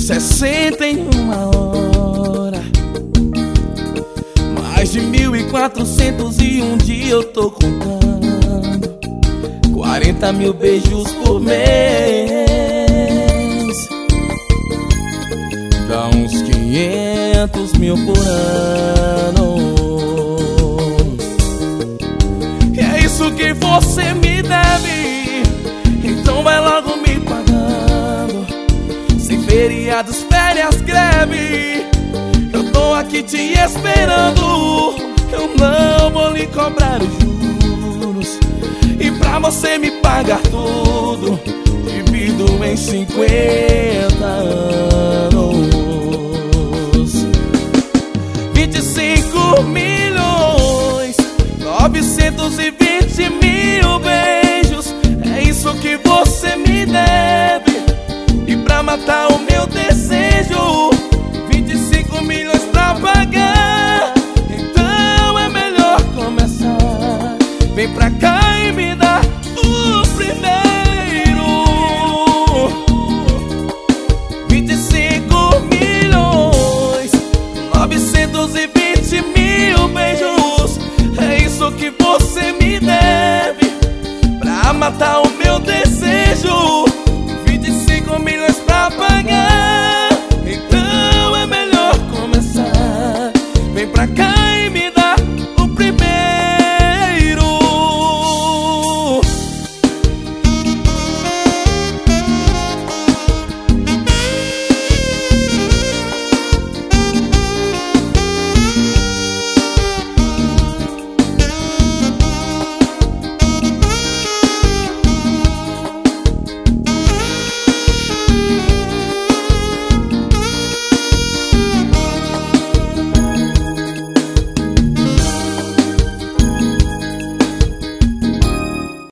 61 horas, mais de 1.400 e um dia eu tô contando 40 mil beijos por mês. Dá uns 500 mil por ano. E é isso que você me deve, então vai logo me pagando. Sem feriados, férias, greve, eu tô aqui te esperando. Eu não vou lhe cobrar os juros, e pra você me pagar tudo, divido em 50 anos. 25 milhões 920 mil beijos, é isso que você me deve. E pra matar o meu desejo, 25 milhões pra pagar. Então é melhor começar. Vem pra cá e me dá o primeiro. 25 milhões 920 mil beijos, é isso que você me deve. Pra matar o meu desejo,